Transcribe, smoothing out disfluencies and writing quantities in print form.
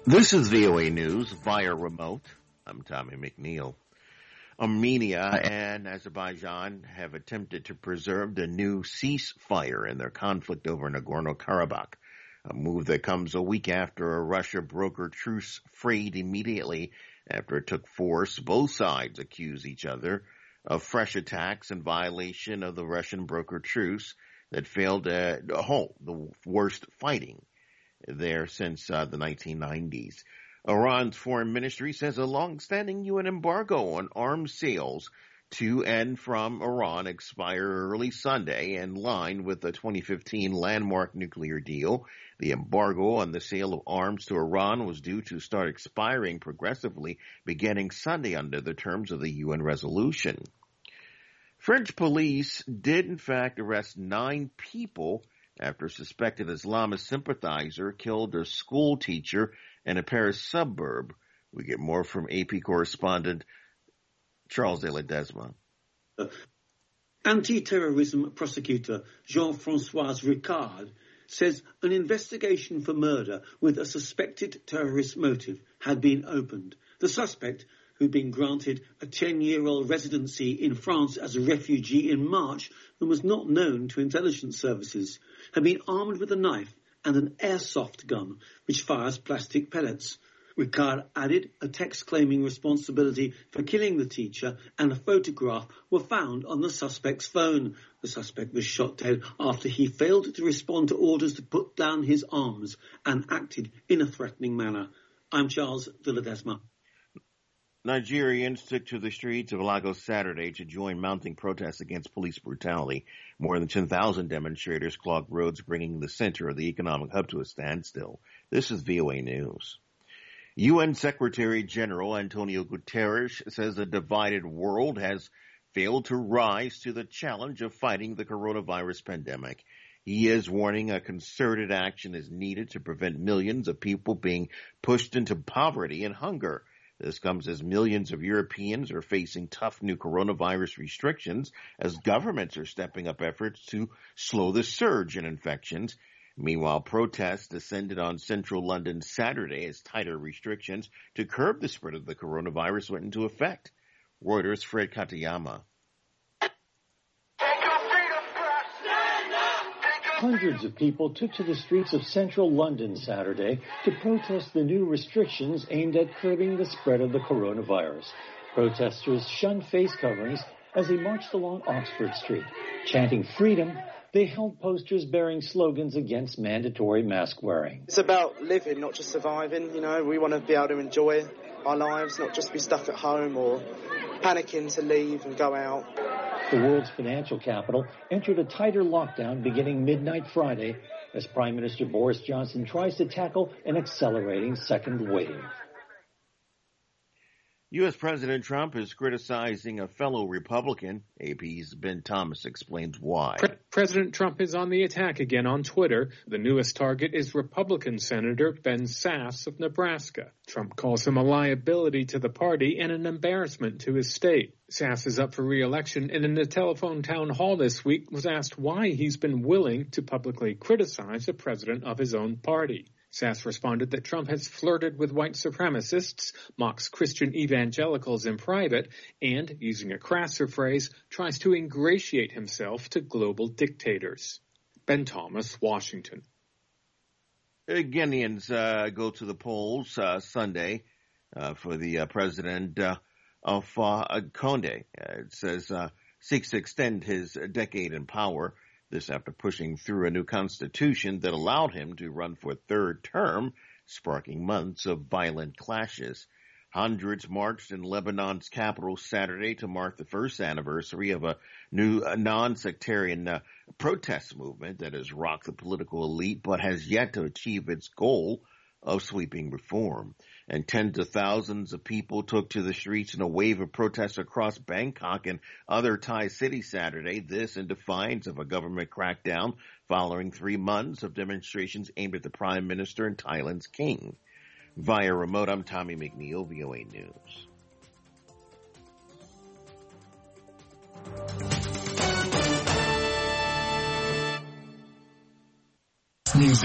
This is VOA News via remote. I'm Tommy McNeil. Armenia and Azerbaijan have attempted to preserve the new ceasefire in their conflict over Nagorno-Karabakh, a move that comes a week after a Russia-brokered truce frayed immediately after it took force. Both sides accuse each other of fresh attacks in violation of the Russian-brokered truce that failed to halt the worst fighting there since the 1990s. Iran's foreign ministry says a long-standing UN embargo on arms sales to and from Iran expired early Sunday in line with the 2015 landmark nuclear deal. The embargo on the sale of arms to Iran was due to start expiring progressively beginning Sunday under the terms of the UN resolution. French police did in fact arrest 9 people after a suspected Islamist sympathizer killed a school teacher in a Paris suburb. We get more from AP correspondent Charles de Ledesma. Anti-terrorism prosecutor Jean-François Ricard says an investigation for murder with a suspected terrorist motive had been opened. The suspect, who'd been granted a 10-year-old residency in France as a refugee in March and was not known to intelligence services, had been armed with a knife and an airsoft gun, which fires plastic pellets. Ricard added a text claiming responsibility for killing the teacher and a photograph were found on the suspect's phone. The suspect was shot dead after he failed to respond to orders to put down his arms and acted in a threatening manner. I'm Charles de Ledesma. Nigerians took to the streets of Lagos Saturday to join mounting protests against police brutality. More than 10,000 demonstrators clogged roads, bringing the center of the economic hub to a standstill. This is VOA News. UN Secretary General Antonio Guterres says a divided world has failed to rise to the challenge of fighting the coronavirus pandemic. He is warning a concerted action is needed to prevent millions of people being pushed into poverty and hunger. This comes as millions of Europeans are facing tough new coronavirus restrictions as governments are stepping up efforts to slow the surge in infections. Meanwhile, protests descended on central London Saturday as tighter restrictions to curb the spread of the coronavirus went into effect. Reuters' Fred Katayama. Hundreds of people took to the streets of central London Saturday to protest the new restrictions aimed at curbing the spread of the coronavirus. Protesters shunned face coverings as they marched along Oxford Street. Chanting freedom, they held posters bearing slogans against mandatory mask wearing. It's about living, not just surviving. You know, we want to be able to enjoy our lives, not just be stuck at home or panicking to leave and go out. The world's financial capital entered a tighter lockdown beginning midnight Friday as Prime Minister Boris Johnson tries to tackle an accelerating second wave. U.S. President Trump is criticizing a fellow Republican. AP's Ben Thomas explains why. President Trump is on the attack again on Twitter. The newest target is Republican Senator Ben Sasse of Nebraska. Trump calls him a liability to the party and an embarrassment to his state. Sasse is up for re-election and in a telephone town hall this week was asked why he's been willing to publicly criticize the president of his own party. Sasse responded that Trump has flirted with white supremacists, mocks Christian evangelicals in private, and, using a crasser phrase, tries to ingratiate himself to global dictators. Ben Thomas, Washington. Guineans go to the polls Sunday for the president of Condé. It says seeks to extend his decade in power. This after pushing through a new constitution that allowed him to run for a third term, sparking months of violent clashes. Hundreds marched in Lebanon's capital Saturday to mark the first anniversary of a new non-sectarian protest movement that has rocked the political elite but has yet to achieve its goal of sweeping reform. And tens of thousands of people took to the streets in a wave of protests across Bangkok and other Thai cities Saturday, this in defiance of a government crackdown following 3 months of demonstrations aimed at the Prime Minister and Thailand's king. Via remote, I'm Tommy McNeil, VOA News.